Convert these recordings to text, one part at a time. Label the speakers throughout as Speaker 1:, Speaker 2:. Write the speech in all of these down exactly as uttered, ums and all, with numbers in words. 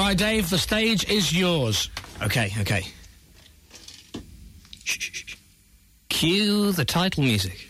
Speaker 1: Right, Dave, the stage is yours.
Speaker 2: Okay, okay. Shh, shh, shh. Cue the title music.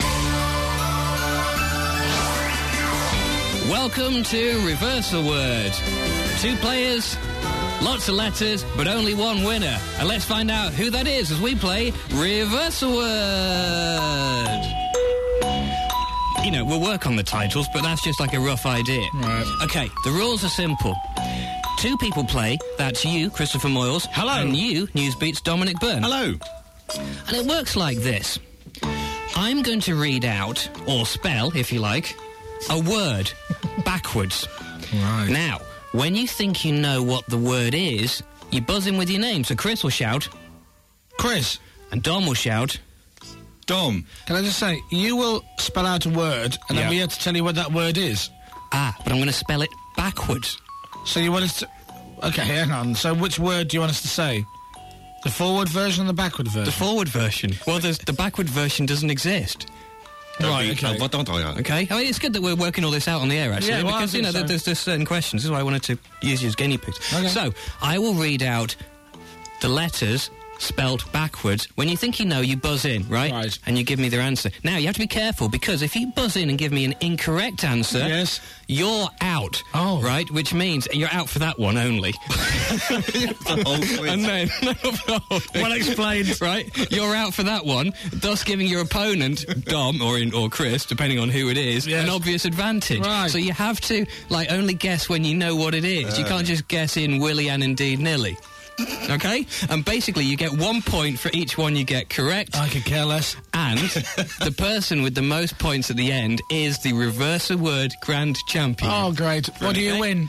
Speaker 2: Welcome to Reverse a Word. Two players, lots of letters, but only one winner. And let's find out who that is as we play Reverse a Word. You know, we'll work on the titles, but that's just like a rough idea.
Speaker 1: Right.
Speaker 2: Okay, the rules are simple. Two people play. That's you, Christopher Moyles.
Speaker 1: Hello.
Speaker 2: And you, Newsbeat's Dominic Byrne.
Speaker 3: Hello.
Speaker 2: And it works like this. I'm going to read out, or spell, if you like, a word backwards.
Speaker 1: Right.
Speaker 2: Now, when you think you know what the word is, you buzz in with your name. So Chris will shout,
Speaker 1: Chris.
Speaker 2: and Dom will shout.
Speaker 3: Dom.
Speaker 1: Can I just say, you will spell out a word, and
Speaker 3: Yeah.
Speaker 1: then we have to tell you what that word is.
Speaker 2: Ah, but I'm going to spell it backwards.
Speaker 1: So you want us to... Okay, hang on. So which word do you want us to say? The forward version or the backward version?
Speaker 2: The forward version. Well, there's, the backward version doesn't exist.
Speaker 1: Right, okay.
Speaker 3: Oh, what don't I?
Speaker 2: Okay? I mean, it's good that we're working all this out on the air, actually,
Speaker 1: Yeah, well, I
Speaker 2: because, you know,
Speaker 1: think so.
Speaker 2: there's, there's certain questions. This is why I wanted to use you as guinea pigs.
Speaker 1: Okay.
Speaker 2: So, I will read out the letters spelled backwards. When you think you know, you buzz in, right?
Speaker 1: Right.
Speaker 2: And you give me their answer. Now, you have to be careful, because if you buzz in and give me an incorrect answer,
Speaker 1: Yes.
Speaker 2: you're out.
Speaker 1: Oh.
Speaker 2: Right? Which means you're out for that one only.
Speaker 3: The whole quiz.
Speaker 2: And then, no, no,
Speaker 1: Well explained.
Speaker 2: right? You're out for that one, thus giving your opponent, Dom or in, or Chris, depending on who it is,
Speaker 1: Yes.
Speaker 2: an obvious advantage.
Speaker 1: Right.
Speaker 2: So you have to, like, only guess when you know what it is. You can't just guess in Willy and indeed nilly. Okay? And basically, you get one point for each one you get correct.
Speaker 1: I could care less.
Speaker 2: And the person with the most points at the end is the Reverse a Word Grand Champion.
Speaker 1: Oh, great. What do you
Speaker 2: Okay.
Speaker 1: win?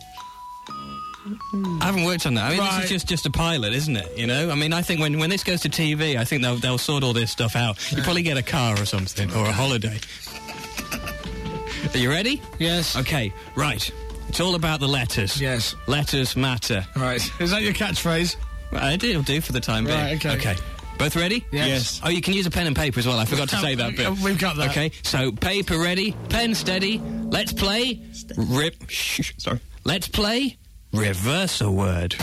Speaker 2: I haven't worked on that. I mean,
Speaker 1: Right.
Speaker 2: this is just, just a pilot, isn't it? You know? I mean, I think when, when this goes to T V, I think they'll, they'll sort all this stuff out. You probably get a car or something, or a holiday. Are you ready?
Speaker 1: Yes.
Speaker 2: Okay, right. It's all about the letters.
Speaker 1: Yes.
Speaker 2: Letters matter.
Speaker 1: Right. Is that your catchphrase?
Speaker 2: Right, it'll do for the time being.
Speaker 1: Right, okay.
Speaker 2: Okay. Both ready?
Speaker 1: Yes. Yes.
Speaker 2: Oh, you can use a pen and paper as well. I forgot to say that bit.
Speaker 1: We've got that.
Speaker 2: Okay, so paper ready, pen steady. Let's play. Rip. Shh, sorry. Let's play Reverse a Word.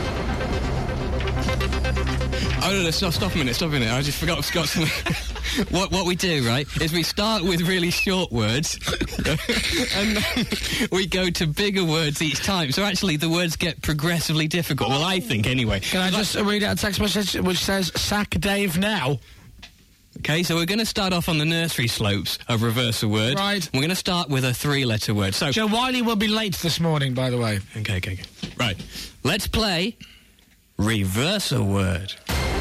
Speaker 2: Oh, no, no, stop, stop a minute, stop a minute. I just forgot, forgot something. what, what we do, right, is we start with really short words, and then we go to bigger words each time. So actually, the words get progressively difficult. Well, I think, anyway.
Speaker 1: Can I just uh, read out a text message which says, sack Dave now?
Speaker 2: Okay, so we're going to start off on the nursery slopes of Reverse a Word.
Speaker 1: Right.
Speaker 2: We're going to start with a three-letter word. So,
Speaker 1: Joe Wiley will be late this morning, by the way.
Speaker 2: okay, okay, okay. Right. Let's play Reverse a Word.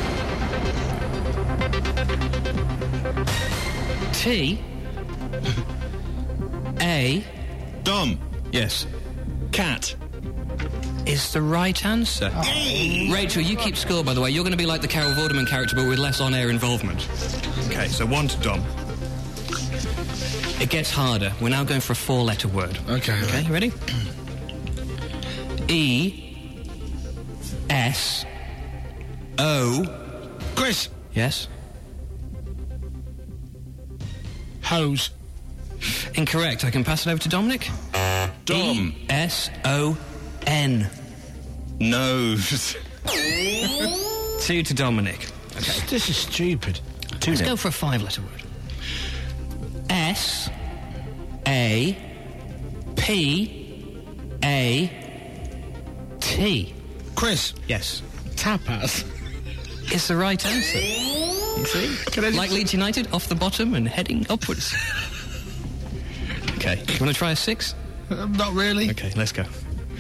Speaker 2: T A
Speaker 3: Dom.
Speaker 2: yes
Speaker 3: Cat.
Speaker 2: is the right answer. Rachel, you keep score, by the way. You're going to be like the Carol Vorderman character, but with less on-air involvement. Okay, so one to Dom. It gets harder. We're now going for a four-letter word.
Speaker 1: Okay.
Speaker 2: Okay, you ready? E S O.
Speaker 1: Chris.
Speaker 2: Yes.
Speaker 1: Hose.
Speaker 2: Incorrect. I can pass it over to Dominic.
Speaker 3: Dom.
Speaker 2: E S O N.
Speaker 3: Nose.
Speaker 2: Two to Dominic. Okay.
Speaker 1: This is stupid.
Speaker 3: Two
Speaker 2: Let's
Speaker 3: nil.
Speaker 2: go for a five-letter word. S A P A T.
Speaker 1: Chris.
Speaker 2: Yes.
Speaker 1: Tapas.
Speaker 2: It's the right answer. You see?
Speaker 1: Can I just-
Speaker 2: Like Leeds United, off the bottom and heading upwards. Okay. You want to try a six?
Speaker 1: Uh, not really.
Speaker 2: Okay, let's go.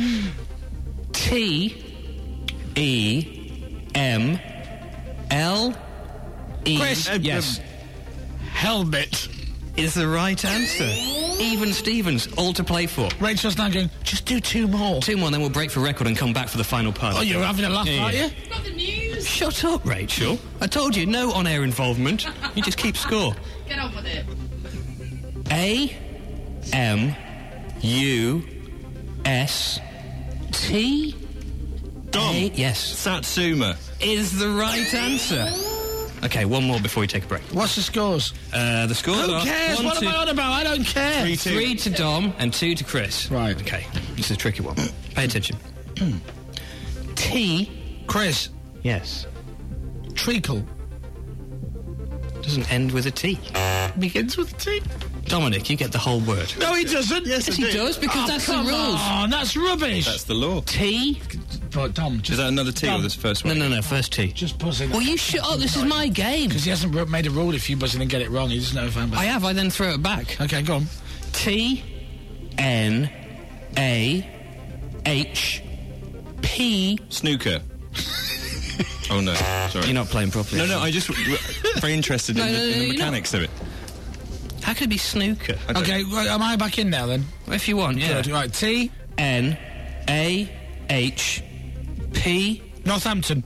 Speaker 2: T E M L E.
Speaker 1: Chris.
Speaker 2: Yes.
Speaker 1: Helmet.
Speaker 2: Is the right answer. Even Stevens, all to play for.
Speaker 1: Rachel's now going, just do two more.
Speaker 2: Two more, then we'll break for record and come back for the final part.
Speaker 1: Oh, you're having a laugh,
Speaker 2: Yeah,
Speaker 1: aren't
Speaker 2: yeah.
Speaker 1: you?
Speaker 4: Got the news.
Speaker 2: Shut up, Rachel. I told you, no on-air involvement. You just keep score.
Speaker 4: Get on with it.
Speaker 2: A M U S T
Speaker 3: Dom.
Speaker 2: A. Yes.
Speaker 3: Satsuma.
Speaker 2: Is the right answer. Okay, one more before we take a break.
Speaker 1: What's the scores?
Speaker 2: Uh, the scores
Speaker 1: Who
Speaker 2: are
Speaker 1: cares?
Speaker 2: one
Speaker 1: What
Speaker 2: to,
Speaker 1: am I on about? I don't care.
Speaker 3: Three, two.
Speaker 2: three to Dom and two to Chris.
Speaker 1: Right.
Speaker 2: Okay, this is a tricky one. Pay attention. T.
Speaker 1: Chris.
Speaker 2: Yes.
Speaker 1: Treacle.
Speaker 2: Doesn't end with a T.
Speaker 1: Begins with a T.
Speaker 2: Dominic, you get the whole word.
Speaker 1: No, he doesn't.
Speaker 3: Yes,
Speaker 2: Yes,
Speaker 3: I
Speaker 2: he
Speaker 3: do.
Speaker 2: does, because
Speaker 1: Oh,
Speaker 2: that's the
Speaker 1: come
Speaker 2: rules.
Speaker 1: on, that's rubbish.
Speaker 3: That's the law.
Speaker 2: T.
Speaker 1: But Dom,
Speaker 3: Is
Speaker 1: just,
Speaker 3: that another T or
Speaker 1: Dom,
Speaker 3: this first
Speaker 2: No,
Speaker 3: one?
Speaker 2: no, no, first T.
Speaker 1: just buzz in.
Speaker 2: Well, you shut up, this is my game.
Speaker 1: Because he hasn't ru- made a rule if you buzz in and get it wrong. He doesn't know if I'm
Speaker 2: I
Speaker 1: back.
Speaker 2: have, I then throw it back.
Speaker 1: Okay, go on.
Speaker 2: T. N. A. H. P.
Speaker 3: Snooker. Oh, no. Sorry.
Speaker 2: You're not playing properly.
Speaker 3: No, no, I just very interested
Speaker 2: No,
Speaker 3: in,
Speaker 2: no,
Speaker 3: the, in
Speaker 2: no,
Speaker 3: the
Speaker 2: you're
Speaker 3: mechanics of it.
Speaker 2: How can it be snooker?
Speaker 3: I don't-
Speaker 1: Okay, well, am I back in now then?
Speaker 2: If you want, yeah.
Speaker 1: Good. Right, T.
Speaker 2: N. A. H. P.
Speaker 1: Northampton.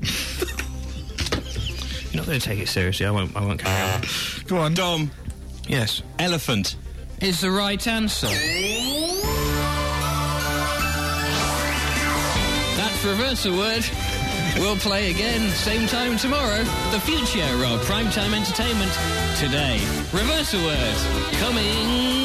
Speaker 2: You're not going to take it seriously. I won't. I won't carry on.
Speaker 1: Go on.
Speaker 3: Dom.
Speaker 2: Yes.
Speaker 3: Elephant.
Speaker 2: Is the right answer. That's Reverse a Word. We'll play again, same time tomorrow. The future of primetime entertainment today. Reverse a Word. Coming